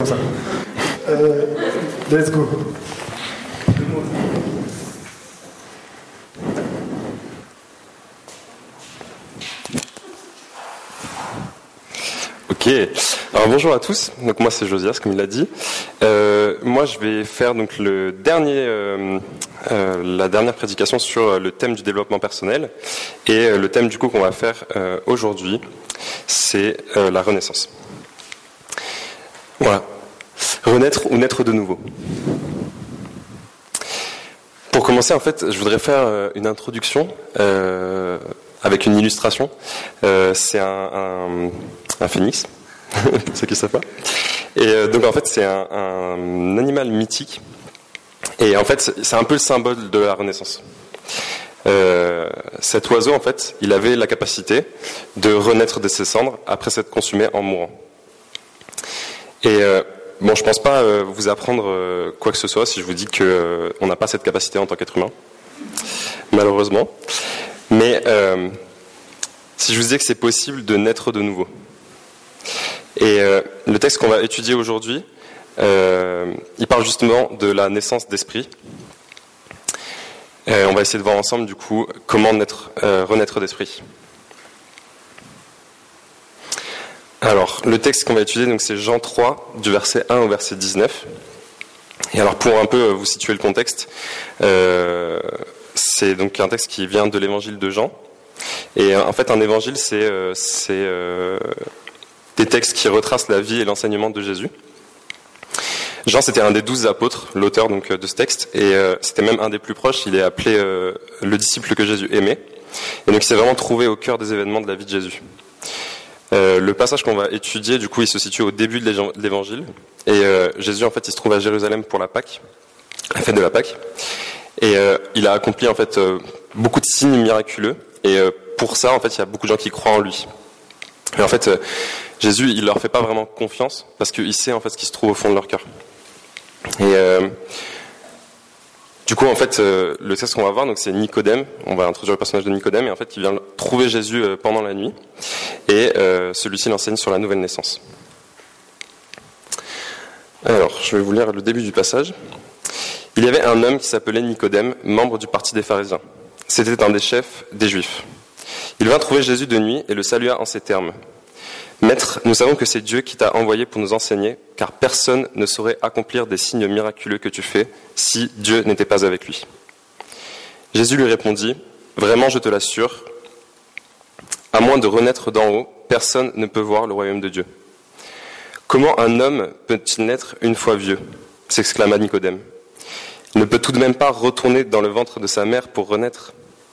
ça. Let's go. Ok, alors bonjour à tous, donc moi c'est Josias comme il l'a dit. Moi je vais faire donc la dernière prédication sur le thème du développement personnel, et le thème du coup qu'on va faire aujourd'hui, c'est la renaissance. Voilà, renaître ou naître de nouveau. Pour commencer, en fait, je voudrais faire une introduction avec une illustration. C'est un phénix, pour ceux qui ne savent pas. Et donc en fait, c'est un animal mythique. Et en fait, c'est un peu le symbole de la Renaissance. Cet oiseau, en fait, il avait la capacité de renaître de ses cendres après s'être consumé en mourant. Et bon, je pense pas vous apprendre quoi que ce soit si je vous dis que on n'a pas cette capacité en tant qu'être humain, malheureusement. Mais si je vous disais que c'est possible de naître de nouveau. Et le texte qu'on va étudier aujourd'hui, il parle justement de la naissance d'esprit. On va essayer de voir ensemble du coup comment renaître d'esprit. Alors, le texte qu'on va étudier, donc, c'est Jean 3, du verset 1 au verset 19. Et alors, pour un peu vous situer le contexte, c'est donc un texte qui vient de l'évangile de Jean. Et en fait, un évangile, c'est des textes qui retracent la vie et l'enseignement de Jésus. Jean, c'était un des 12 apôtres, l'auteur donc de ce texte, et c'était même un des plus proches. Il est appelé le disciple que Jésus aimait. Et donc, il s'est vraiment trouvé au cœur des événements de la vie de Jésus. Le passage qu'on va étudier, du coup, il se situe au début de l'évangile. Et Jésus, en fait, il se trouve à Jérusalem pour la Pâque, la fête de la Pâque. Et il a accompli, en fait, beaucoup de signes miraculeux. Et pour ça, en fait, il y a beaucoup de gens qui croient en lui. Et en fait, Jésus, il leur fait pas vraiment confiance parce qu'il sait, en fait, ce qui se trouve au fond de leur cœur. Et du coup, en fait, le texte qu'on va voir, donc c'est Nicodème. On va introduire le personnage de Nicodème, et en fait, il vient trouver Jésus pendant la nuit, et celui-ci l'enseigne sur la nouvelle naissance. Alors, je vais vous lire le début du passage. Il y avait un homme qui s'appelait Nicodème, membre du parti des pharisiens. C'était un des chefs des Juifs. Il vint trouver Jésus de nuit et le salua en ces termes. « Maître, nous savons que c'est Dieu qui t'a envoyé pour nous enseigner, car personne ne saurait accomplir des signes miraculeux que tu fais si Dieu n'était pas avec lui. » Jésus lui répondit, « Vraiment, je te l'assure, à moins de renaître d'en haut, personne ne peut voir le royaume de Dieu. » « Comment un homme peut-il naître une fois vieux ?» s'exclama Nicodème. « Il ne peut tout de même pas retourner dans le ventre de sa mère pour renaître. »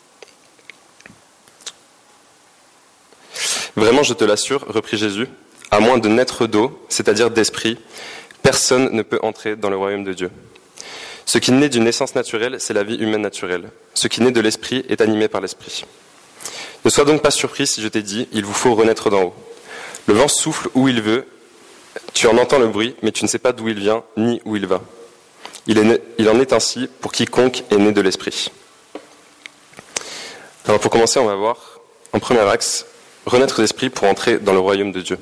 « Vraiment, je te l'assure, reprit Jésus, à moins de naître d'eau, c'est-à-dire d'esprit, personne ne peut entrer dans le royaume de Dieu. Ce qui naît d'une naissance naturelle, c'est la vie humaine naturelle. Ce qui naît de l'esprit est animé par l'esprit. Ne sois donc pas surpris si je t'ai dit, il vous faut renaître d'en haut. Le vent souffle où il veut, tu en entends le bruit, mais tu ne sais pas d'où il vient, ni où il va. Il en est ainsi pour quiconque est né de l'esprit. » Alors pour commencer, on va voir, en premier axe, renaître d'esprit pour entrer dans le royaume de Dieu.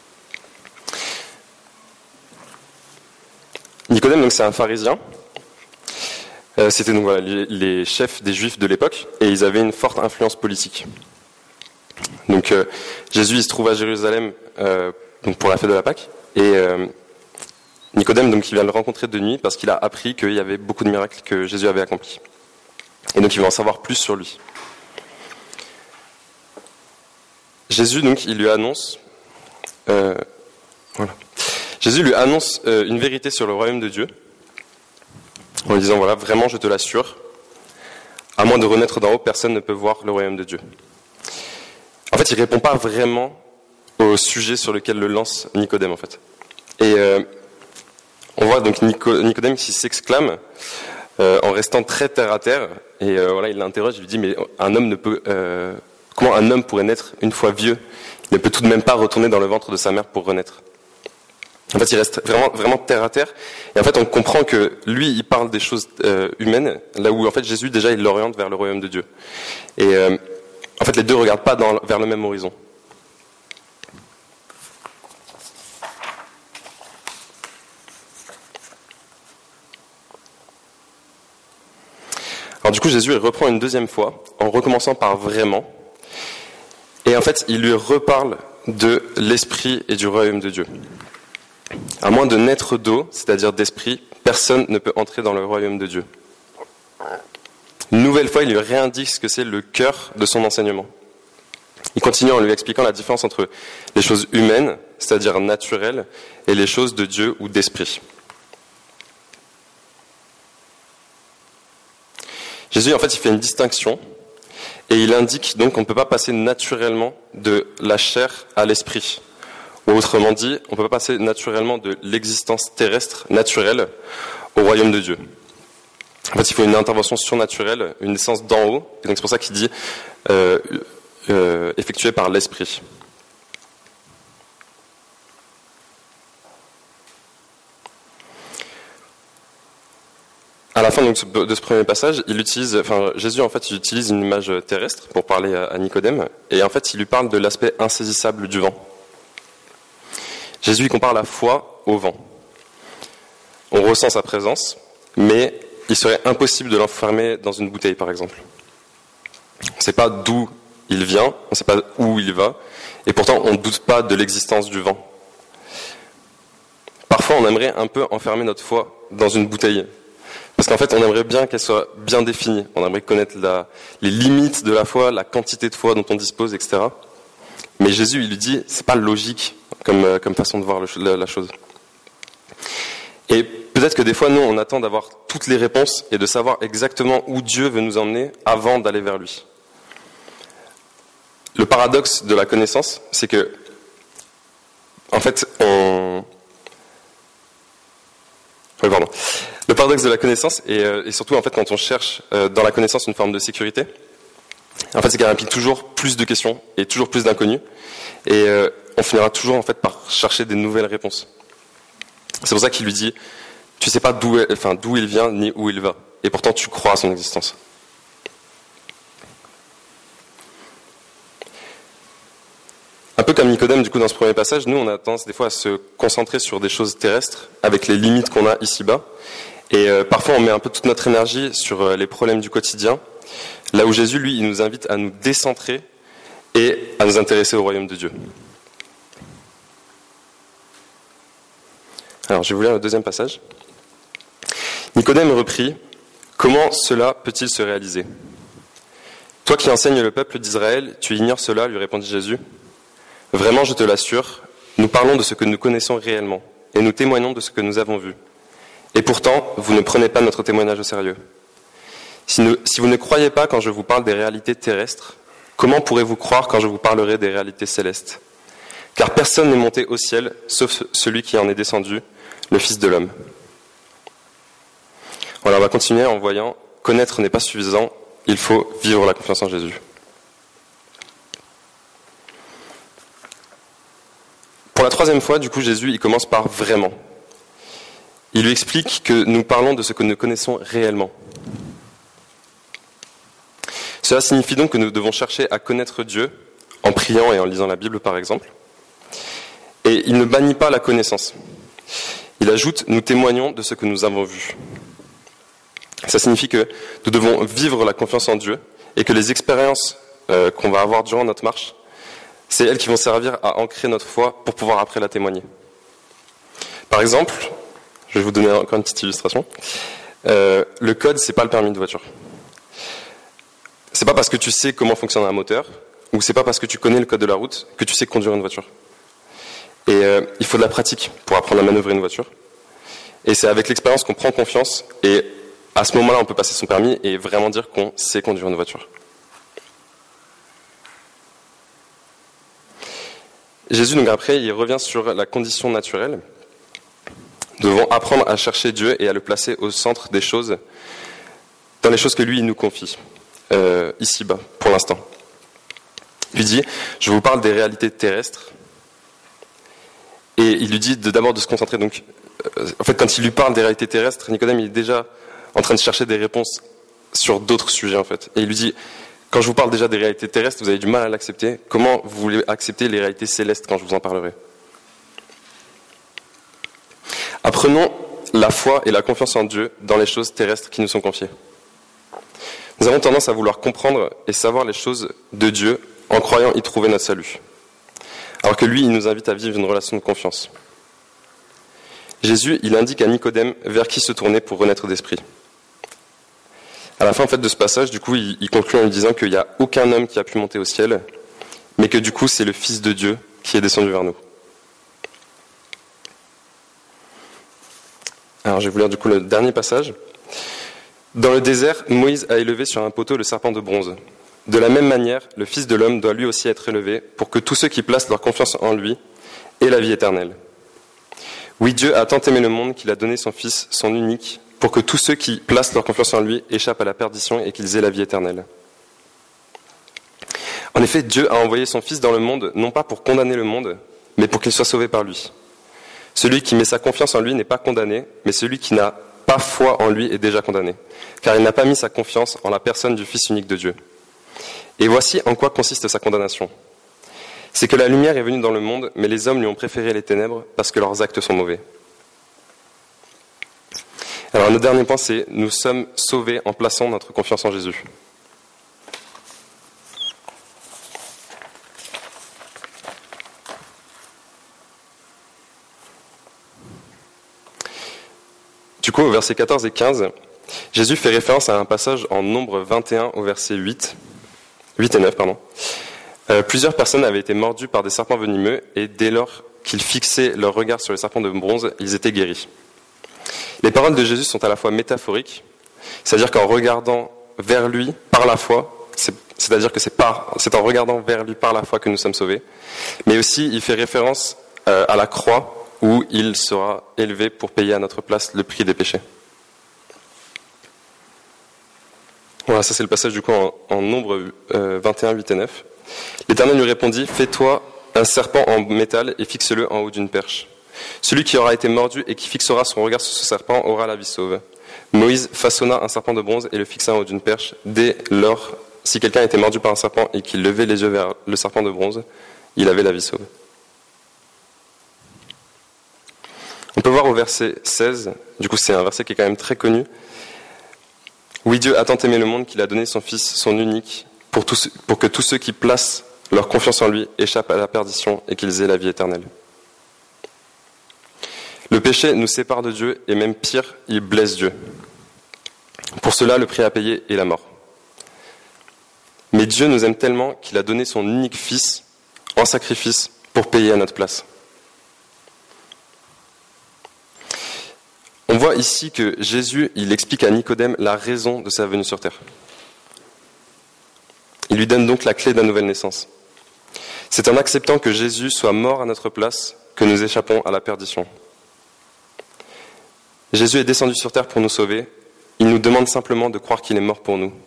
Nicodème, donc, c'est un pharisien. C'était donc voilà, les chefs des Juifs de l'époque, et ils avaient une forte influence politique. Donc Jésus, il se trouve à Jérusalem donc pour la fête de la Pâque, et Nicodème, donc, il vient le rencontrer de nuit parce qu'il a appris qu'il y avait beaucoup de miracles que Jésus avait accomplis. Et donc il va en savoir plus sur lui. Jésus, donc, il lui annonce, Jésus lui annonce une vérité sur le royaume de Dieu, en lui disant, voilà, vraiment, je te l'assure, à moins de renaître d'en haut, personne ne peut voir le royaume de Dieu. En fait, il répond pas vraiment au sujet sur lequel le lance Nicodème, en fait. Et on voit donc Nicodème qui s'exclame en restant très terre à terre, et voilà, il l'interroge, il lui dit, mais un homme ne peut... Comment un homme pourrait naître une fois vieux? Il ne peut tout de même pas retourner dans le ventre de sa mère pour renaître. En fait, il reste vraiment terre à terre. Et en fait, on comprend que lui, il parle des choses humaines, là où en fait Jésus déjà il l'oriente vers le royaume de Dieu. Et en fait, les deux ne regardent pas vers le même horizon. Alors du coup, Jésus il reprend une deuxième fois, en recommençant par vraiment. Et en fait, il lui reparle de l'esprit et du royaume de Dieu. À moins de naître d'eau, c'est-à-dire d'esprit, personne ne peut entrer dans le royaume de Dieu. Une nouvelle fois, il lui réindique ce que c'est le cœur de son enseignement. Il continue en lui expliquant la différence entre les choses humaines, c'est-à-dire naturelles, et les choses de Dieu ou d'esprit. Jésus, en fait, il fait une distinction et il indique donc qu'on ne peut pas passer naturellement de la chair à l'esprit. Ou autrement dit, on ne peut pas passer naturellement de l'existence terrestre, naturelle, au royaume de Dieu. En fait, il faut une intervention surnaturelle, une naissance d'en haut, et donc c'est pour ça qu'il dit effectuée par l'esprit. À la fin donc, de ce premier passage, Jésus en fait, il utilise une image terrestre pour parler à Nicodème, et en fait, il lui parle de l'aspect insaisissable du vent. Jésus il compare la foi au vent. On ressent sa présence, mais il serait impossible de l'enfermer dans une bouteille, par exemple. On ne sait pas d'où il vient, on ne sait pas où il va, et pourtant on ne doute pas de l'existence du vent. Parfois, on aimerait un peu enfermer notre foi dans une bouteille. Parce qu'en fait, on aimerait bien qu'elle soit bien définie. On aimerait connaître les limites de la foi, la quantité de foi dont on dispose, etc. Mais Jésus, il lui dit, c'est pas logique comme façon de voir la chose. Et peut-être que des fois, nous, on attend d'avoir toutes les réponses et de savoir exactement où Dieu veut nous emmener avant d'aller vers lui. Le paradoxe de la connaissance, c'est que, en fait, Le paradoxe de la connaissance, et surtout en fait quand on cherche dans la connaissance une forme de sécurité, en fait c'est qu'elle implique toujours plus de questions et toujours plus d'inconnus, et on finira toujours en fait par chercher des nouvelles réponses. C'est pour ça qu'il lui dit, tu sais pas d'où il vient ni où il va, et pourtant tu crois à son existence. Un peu comme Nicodème, du coup, dans ce premier passage, nous, on a tendance des fois à se concentrer sur des choses terrestres, avec les limites qu'on a ici-bas. Et parfois, on met un peu toute notre énergie sur les problèmes du quotidien, là où Jésus, lui, il nous invite à nous décentrer et à nous intéresser au royaume de Dieu. Alors, je vais vous lire le deuxième passage. Nicodème reprit, « Comment cela peut-il se réaliser ? Toi qui enseignes le peuple d'Israël, tu ignores cela, lui répondit Jésus. Vraiment, je te l'assure, nous parlons de ce que nous connaissons réellement, et nous témoignons de ce que nous avons vu. Et pourtant, vous ne prenez pas notre témoignage au sérieux. Si vous ne croyez pas quand je vous parle des réalités terrestres, comment pourrez-vous croire quand je vous parlerai des réalités célestes ? Car personne n'est monté au ciel, sauf celui qui en est descendu, le Fils de l'homme. Voilà, on va continuer en voyant, connaître n'est pas suffisant, il faut vivre la confiance en Jésus. Pour la troisième fois, du coup, Jésus, il commence par vraiment. Il lui explique que nous parlons de ce que nous connaissons réellement. Cela signifie donc que nous devons chercher à connaître Dieu en priant et en lisant la Bible, par exemple. Et il ne bannit pas la connaissance. Il ajoute « nous témoignons de ce que nous avons vu ». Ça signifie que nous devons vivre la confiance en Dieu et que les expériences qu'on va avoir durant notre marche, c'est elles qui vont servir à ancrer notre foi pour pouvoir après la témoigner. Par exemple, je vais vous donner encore une petite illustration. Le code, c'est pas le permis de voiture. C'est pas parce que tu sais comment fonctionne un moteur, ou c'est pas parce que tu connais le code de la route que tu sais conduire une voiture. Et il faut de la pratique pour apprendre à manœuvrer une voiture. Et c'est avec l'expérience qu'on prend confiance, et à ce moment-là, on peut passer son permis et vraiment dire qu'on sait conduire une voiture. Jésus, donc après, il revient sur la condition naturelle. Nous devons apprendre à chercher Dieu et à le placer au centre des choses, dans les choses que lui, il nous confie, ici-bas, pour l'instant. Il lui dit, je vous parle des réalités terrestres, et il lui dit d'abord de se concentrer. Donc, en fait, quand il lui parle des réalités terrestres, Nicodème, il est déjà en train de chercher des réponses sur d'autres sujets, en fait. Et il lui dit, quand je vous parle déjà des réalités terrestres, vous avez du mal à l'accepter. Comment vous voulez accepter les réalités célestes quand je vous en parlerai ? Apprenons la foi et la confiance en Dieu dans les choses terrestres qui nous sont confiées. Nous avons tendance à vouloir comprendre et savoir les choses de Dieu en croyant y trouver notre salut. Alors que lui, il nous invite à vivre une relation de confiance. Jésus, il indique à Nicodème vers qui se tourner pour renaître d'esprit. À la fin de ce passage, du coup, il conclut en lui disant qu'il n'y a aucun homme qui a pu monter au ciel, mais que du coup, c'est le Fils de Dieu qui est descendu vers nous. Alors, je vais vous lire du coup le dernier passage. Dans le désert, Moïse a élevé sur un poteau le serpent de bronze. De la même manière, le Fils de l'homme doit lui aussi être élevé pour que tous ceux qui placent leur confiance en lui aient la vie éternelle. Oui, Dieu a tant aimé le monde qu'il a donné son Fils, son unique, pour que tous ceux qui placent leur confiance en lui échappent à la perdition et qu'ils aient la vie éternelle. En effet, Dieu a envoyé son Fils dans le monde, non pas pour condamner le monde, mais pour qu'il soit sauvé par lui. Celui qui met sa confiance en lui n'est pas condamné, mais celui qui n'a pas foi en lui est déjà condamné, car il n'a pas mis sa confiance en la personne du Fils unique de Dieu. Et voici en quoi consiste sa condamnation. C'est que la lumière est venue dans le monde, mais les hommes lui ont préféré les ténèbres parce que leurs actes sont mauvais. Alors notre dernier point, c'est nous sommes sauvés en plaçant notre confiance en Jésus. Du coup, au verset 14 et 15, Jésus fait référence à un passage en Nombre 21 au verset 8 et 9. Plusieurs personnes avaient été mordues par des serpents venimeux et dès lors qu'ils fixaient leur regard sur les serpents de bronze, ils étaient guéris. Les paroles de Jésus sont à la fois métaphoriques, c'est-à-dire qu'en regardant vers lui par la foi, c'est-à-dire que c'est en regardant vers lui par la foi que nous sommes sauvés, mais aussi il fait référence à la croix où il sera élevé pour payer à notre place le prix des péchés. Voilà, ça c'est le passage du coup en Nombre 21, 8 et 9. L'Éternel lui répondit, « Fais-toi un serpent en métal et fixe-le en haut d'une perche. Celui qui aura été mordu et qui fixera son regard sur ce serpent aura la vie sauve. » Moïse façonna un serpent de bronze et le fixa en haut d'une perche. Dès lors, si quelqu'un était mordu par un serpent et qu'il levait les yeux vers le serpent de bronze, il avait la vie sauve. On peut voir au verset 16, du coup c'est un verset qui est quand même très connu. « Oui, Dieu a tant aimé le monde qu'il a donné son Fils, son unique, pour que tous ceux qui placent leur confiance en lui échappent à la perdition et qu'ils aient la vie éternelle. » Le péché nous sépare de Dieu et même pire, il blesse Dieu. Pour cela, le prix à payer est la mort. Mais Dieu nous aime tellement qu'il a donné son unique Fils en sacrifice pour payer à notre place. On voit ici que Jésus, il explique à Nicodème la raison de sa venue sur terre. Il lui donne donc la clé de la nouvelle naissance. C'est en acceptant que Jésus soit mort à notre place que nous échappons à la perdition. Jésus est descendu sur terre pour nous sauver. Il nous demande simplement de croire qu'il est mort pour nous.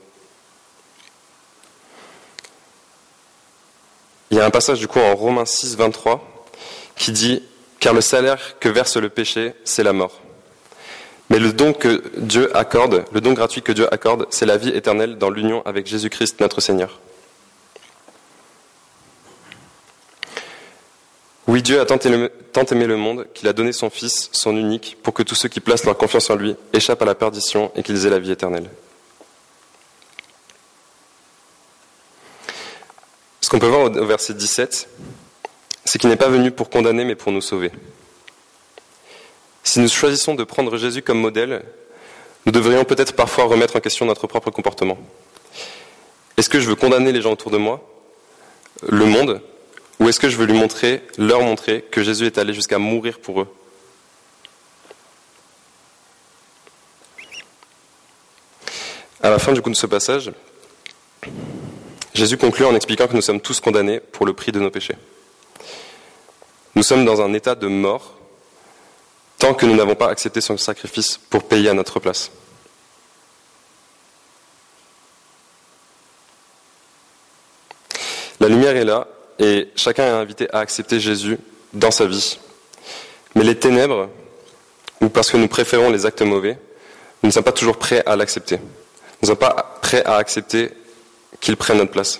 Il y a un passage du coup en Romains 6, 23 qui dit « Car le salaire que verse le péché, c'est la mort. Mais le don que Dieu accorde, le don gratuit que Dieu accorde, c'est la vie éternelle dans l'union avec Jésus-Christ notre Seigneur. » Oui, Dieu a tant aimé le monde qu'il a donné son Fils, son unique, pour que tous ceux qui placent leur confiance en lui échappent à la perdition et qu'ils aient la vie éternelle. Ce qu'on peut voir au verset 17, c'est qu'il n'est pas venu pour condamner mais pour nous sauver. Si nous choisissons de prendre Jésus comme modèle, nous devrions peut-être parfois remettre en question notre propre comportement. Est-ce que je veux condamner les gens autour de moi, le monde, ou est-ce que je veux leur montrer que Jésus est allé jusqu'à mourir pour eux? À la fin du coup de ce passage, Jésus conclut en expliquant que nous sommes tous condamnés pour le prix de nos péchés. Nous sommes dans un état de mort tant que nous n'avons pas accepté son sacrifice pour payer à notre place. La lumière est là et chacun est invité à accepter Jésus dans sa vie. Mais les ténèbres, ou parce que nous préférons les actes mauvais, nous ne sommes pas toujours prêts à l'accepter. Nous ne sommes pas prêts à accepter qu'il prenne notre place.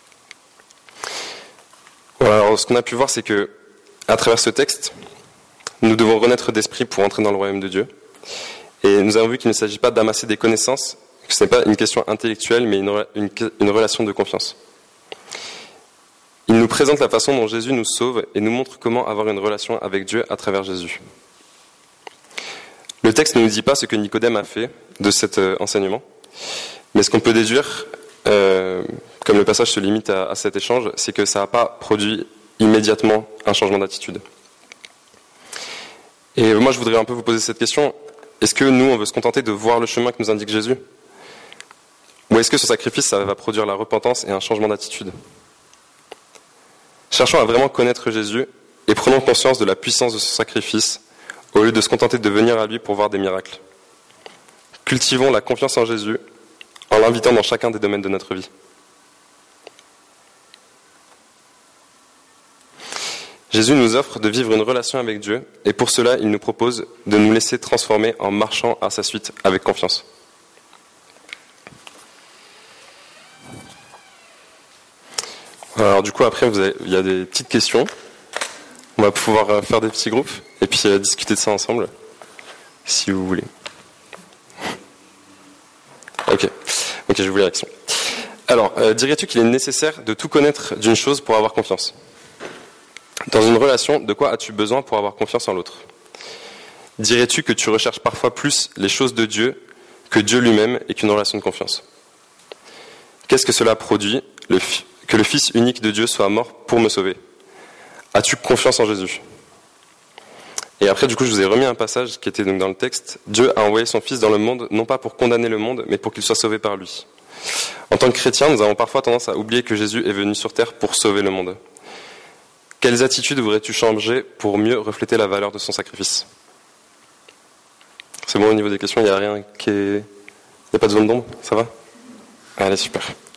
Voilà, alors ce qu'on a pu voir, c'est que, à travers ce texte, Nous devons renaître d'esprit pour entrer dans le royaume de Dieu. Et nous avons vu qu'il ne s'agit pas d'amasser des connaissances, que ce n'est pas une question intellectuelle, mais une relation de confiance. Il nous présente la façon dont Jésus nous sauve et nous montre comment avoir une relation avec Dieu à travers Jésus. Le texte ne nous dit pas ce que Nicodème a fait de cet enseignement, mais ce qu'on peut déduire, comme le passage se limite à cet échange, c'est que ça n'a pas produit immédiatement un changement d'attitude. Et moi, je voudrais un peu vous poser cette question. Est-ce que nous, on veut se contenter de voir le chemin que nous indique Jésus ? Ou est-ce que son sacrifice, ça va produire la repentance et un changement d'attitude ? Cherchons à vraiment connaître Jésus et prenons conscience de la puissance de son sacrifice au lieu de se contenter de venir à lui pour voir des miracles. Cultivons la confiance en Jésus en l'invitant dans chacun des domaines de notre vie. Jésus nous offre de vivre une relation avec Dieu et pour cela, il nous propose de nous laisser transformer en marchant à sa suite avec confiance. Alors du coup, après, il y a des petites questions. On va pouvoir faire des petits groupes et puis discuter de ça ensemble, si vous voulez. Ok, je vous lis l'action. Alors, dirais-tu qu'il est nécessaire de tout connaître d'une chose pour avoir confiance ? Dans une relation, de quoi as-tu besoin pour avoir confiance en l'autre ? Dirais-tu que tu recherches parfois plus les choses de Dieu que Dieu lui-même et qu'une relation de confiance ? Qu'est-ce que cela produit, que le Fils unique de Dieu soit mort pour me sauver ? As-tu confiance en Jésus ? Et après, du coup, je vous ai remis un passage qui était donc dans le texte. Dieu a envoyé son Fils dans le monde, non pas pour condamner le monde, mais pour qu'il soit sauvé par lui. En tant que chrétiens, nous avons parfois tendance à oublier que Jésus est venu sur terre pour sauver le monde. Quelles attitudes voudrais-tu changer pour mieux refléter la valeur de son sacrifice ? C'est bon au niveau des questions, il n'y a rien qui est... Il n'y a pas de zone d'ombre, ça va ? Allez, super.